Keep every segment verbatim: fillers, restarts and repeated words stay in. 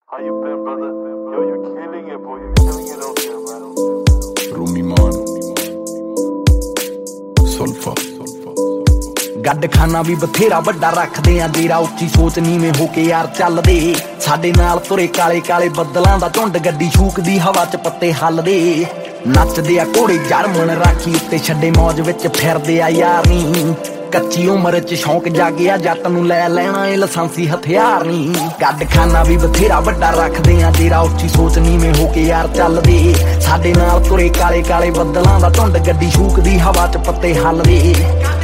How you been, brother? Yo, you killing it, boy. You killing it out there, man. Rumi Man Sulfa ਗੱਡ ਖਾਨਾ ਵੀ ਬਥੇਰਾ ਵੱਡਾ ਰੱਖਦੇ ਆ ਜੇਰਾ ਉੱਚੀ ਸੋਚ ਨੀਵੇਂ ਹੋ ਕੇ ਯਾਰ ਚੱਲਦੇ ਸਾਡੇ ਨਾਲ ਤੁਰੇ ਕਾਲੇ ਕਾਲੇ ਬੱਦਲਾਂ ਦਾ ਝੁੰਡ ਗੱਡੀ ਛੂਕਦੀ ਹਵਾ 'ਚ ਪੱਤੇ ਹੱਲਦੇ ਨੱਚਦੇ ਆ ਘੋੜੇ ਜਰਮਨ ਰਾਖੀ ਉੱਤੇ ਛੱਡੇ ਮੌਜ ਵਿੱਚ ਫਿਰਦੇ ਆ ਯਾਰ ਨੀ ਕੱਚੀ ਉਮਰ 'ਚ ਸ਼ੌਂਕ ਜਾਗਿਆ ਜੱਟ ਨੂੰ ਲੈ ਲੈਣਾ ਏ ਲਾਇਸੈਂਸੀ ਹਥਿਆਰ ਨੀ ਗੱਡ ਖਾਨਾ ਵੀ ਬਥੇਰਾ ਵੱਡਾ ਰੱਖਦੇ ਆ ਜੇਰਾ ਉੱਚੀ ਸੋਚ ਨੀਵੇਂ ਹੋ ਕੇ ਯਾਰ ਚੱਲਦੇ ਸਾਡੇ ਨਾਲ ਤੁਰੇ ਕਾਲੇ ਕਾਲੇ ਬੱਦਲਾਂ ਦਾ ਝੁੰਡ ਗੱਡੀ ਛੂਕਦੀ ਹਵਾ 'ਚ ਪੱਤੇ ਹੱਲਦੇ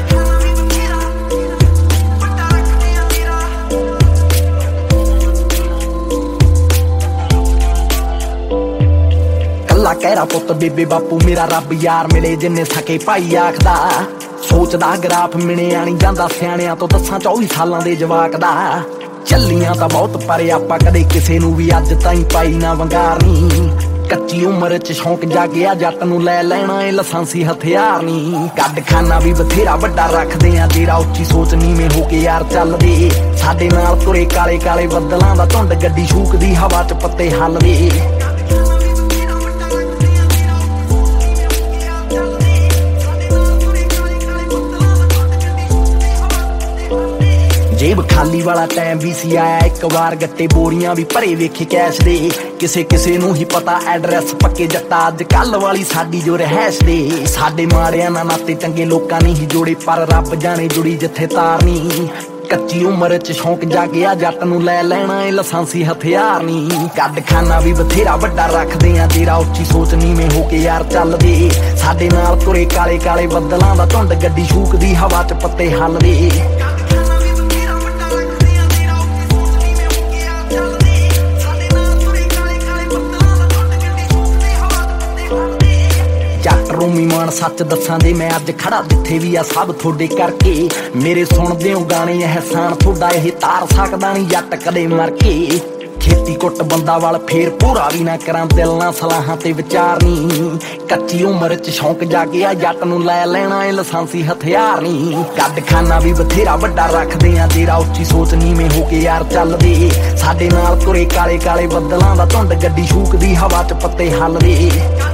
ਕੱਲਾ ਕਹਿਰਾ ਪੁੱਤ ਬੇਬੇ ਬਾਪੂ ਮੇਰਾ ਰੱਬ ਯਾਰ ਮਿਲੇ ਜਿੰਨੇ ਸਕੇ ਭਾਈ ਆਖਦਾ ਸੋਚਦਾ ਗਰਾਫ ਮਿਣਿਆ ਨਹੀਂ ਜਾਂਦਾ ਸਿਆਣਿਆਂ ਤੋਂ ਦੱਸਾਂ ਚੌਵੀ ਸਾਲਾਂ ਦੇ ਜਵਾਕ ਦਾ ਚੱਲੀਆਂ ਤਾਂ ਬਹੁਤ ਪਰ ਆਪਾਂ ਕਦੇ ਕਿਸੇ ਨੂੰ ਵੀ ਅੱਜ ਤਾਈਂ ਪਾਈ ਨਾ ਵੰਗਾਰਨੀ ਕੱਚੀ ਉਮਰ 'ਚ ਸ਼ੌਂਕ ਜਾਗਿਆ ਜੱਟ ਨੂੰ ਲੈ ਲੈਣਾ ਏ ਲਾਇਸੈਂਸੀ ਹਥਿਆਰ ਨੀ ਗੱਡ ਖਾਨਾ ਵੀ ਬਥੇਰਾ ਵੱਡਾ ਰੱਖਦੇ ਆ ਜੇਰਾ ਉੱਚੀ ਸੋਚ ਨੀਵੇਂ ਹੋ ਕੇ ਯਾਰ ਚੱਲਦੇ ਸਾਡੇ ਨਾਲ ਤੁਰੇ ਕਾਲੇ ਕਾਲੇ ਬੱਦਲਾਂ ਦਾ ਝੁੰਡ ਗੱਡੀ ਛੂਕਦੀ ਹਵਾ 'ਚ ਪੱਤੇ ਹੱਲਦੇ ਜੇਬ ਖਾਲੀ ਵਾਲਾ ਟਾਈਮ ਵੀ ਸੀ ਆਇਆ ਇੱਕ ਵਾਰ ਗੱਟੇ ਬੋਰੀਆਂ ਵੀ ਭਰੇ ਵੇਖੇ ਕੈਸ਼ ਦੇ ਕਿਸੇ ਕਿਸੇ ਨੂੰ ਹੀ ਪਤਾ ਐਡਰੈਸ ਪੱਕੇ ਜੱਟਾ ਅੱਜ ਕੱਲ ਵਾਲੀ ਸਾਡੀ ਜੋ ਰਹਿਸ਼ ਦੇ ਸਾਡੇ ਮਾੜਿਆਂ ਨਾਲ ਨਾਤੇ ਚੰਗੇ ਲੋਕਾਂ ਨੇ ਹੀ ਜੋੜੇ ਪਰ ਰੱਬ ਜਾਣੇ ਜੁੜੀ ਜਿੱਥੇ ਤਾਰ ਨੀ ਕੱਚੀ ਉਮਰ 'ਚ ਸ਼ੌਂਕ ਜਾਗਿਆ ਜੱਟ ਨੂੰ ਲੈ ਲੈਣਾ ਏ ਲਾਇਸੈਂਸੀ ਹਥਿਆਰ ਨੀ ਗੱਡ ਖਾਨਾ ਵੀ ਬਥੇਰਾ ਵੱਡਾ ਰੱਖਦੇ ਆ ਜੇਰਾ ਉੱਚੀ ਸੋਚ ਨੀਵੇਂ ਹੋ ਕੇ ਯਾਰ ਚੱਲਦੇ ਸਾਡੇ ਨਾਲ ਤੁਰੇ ਕਾਲੇ ਕਾਲੇ ਬੱਦਲਾਂ ਦਾ ਝੁੰਡ ਗੱਡੀ ਛੂਕਦੀ ਹਵਾ 'ਚ ਪੱਤੇ ਹੱਲਦੇ ਰੂਮੀ ਮਾਨ ਸੱਚ ਦੱਸਾਂ ਦੇ ਮੈਂ ਅੱਜ ਖੜਾ ਜਿੱਥੇ ਵੀ ਆ ਸਭ ਤੁਹਾਡੇ ਕਰਕੇ ਮੇਰੇ ਸੁਣਦੇ ਹੋ ਗਾਣੇ ਅਹਿਸਾਨ ਤੁਹਾਡਾ ਇਹ ਤਾਰ ਸਕਦਾ ਨਹੀਂ ਜੱਟ ਕਦੇ ਮਰ ਕੇ ਖੇਤੀ ਕੁੱਟ ਬੰਦਾ ਵੱਲ ਫੇਰ ਪੂਰਾ ਵੀ ਨਾ ਕਰਾਂ ਦਿਲ ਨਾਲ ਸਲਾਹਾਂ ਤੇ ਵਿਚਾਰ ਨੀ ਕੱਚੀ ਉਮਰ 'ਚ ਸ਼ੌਂਕ ਜਾਗਿਆ ਜੱਟ ਨੂੰ ਲੈ ਲੈਣਾ ਏ ਲਾਇਸੈਂਸੀ ਹਥਿਆਰ ਨੀ ਗੱਡ ਖਾਨਾ ਵੀ ਬਥੇਰਾ ਵੱਡਾ ਰੱਖਦੇ ਆ ਜੇਰਾ ਉੱਚੀ ਸੋਚ ਨੀਵੇਂ ਹੋ ਕੇ ਯਾਰ ਚੱਲਦੇ ਸਾਡੇ ਨਾਲ ਤੁਰੇ ਕਾਲੇ ਕਾਲੇ ਬੱਦਲਾਂ ਦਾ ਝੁੰਡ ਗੱਡੀ ਛੂਕਦੀ ਹਵਾ 'ਚ ਪੱਤੇ ਹੱਲਦੇ